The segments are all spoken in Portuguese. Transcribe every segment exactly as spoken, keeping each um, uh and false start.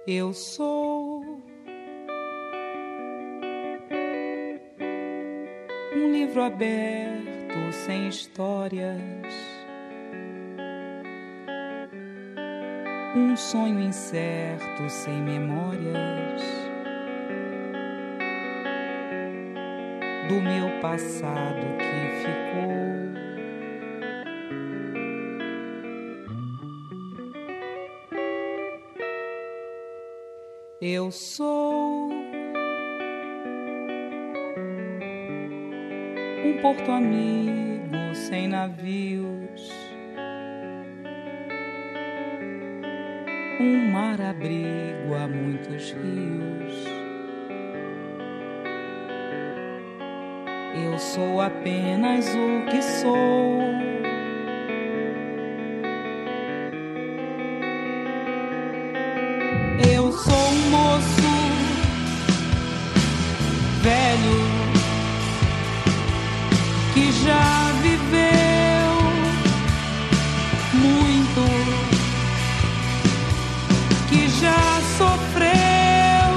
Eu sou um livro aberto sem histórias, um sonho incerto sem memórias do meu passado que ficou. Eu sou um porto amigo sem navios, um mar abrigo a muitos rios. Eu sou apenas o que sou. Eu sou um moço velho que já viveu muito, que já sofreu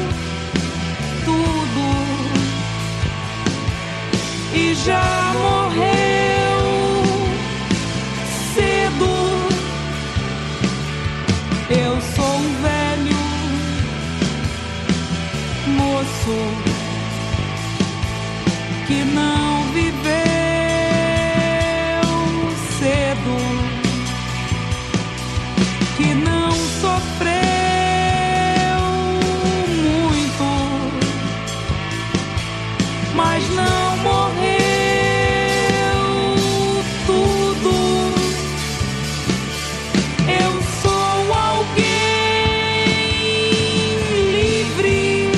tudo e já morreu cedo. Eu sou um velho moço que não viveu cedo, que não sofreu muito, mas não morreu tudo. Eu sou alguém livre,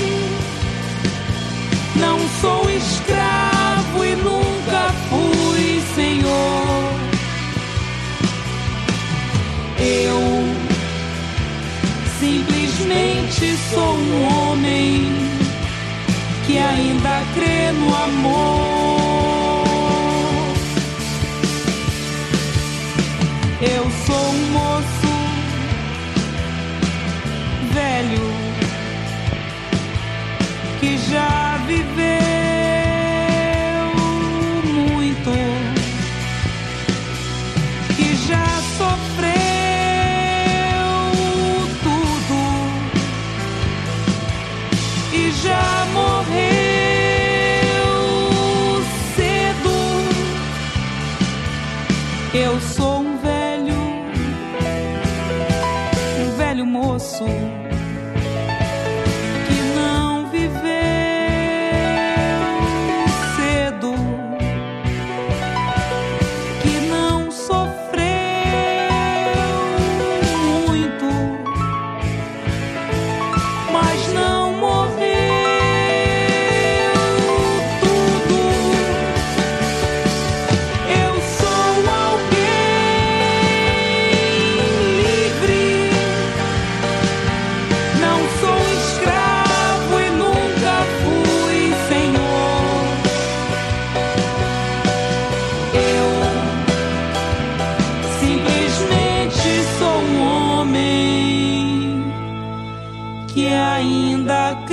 não sou escravo e nunca fui senhor. Eu simplesmente sou um homem que ainda crê no amor. Eu sou um moço velho que já viveu muito, que já sofreu tudo e já morreu cedo. Eu sou um velho, um velho moço que não viveu cedo, que não sofreu muito, mas não morreu tudo. Eu sou alguém livre, não sou escravo e nunca fui senhor. Eu simplesmente sou um homem que ainda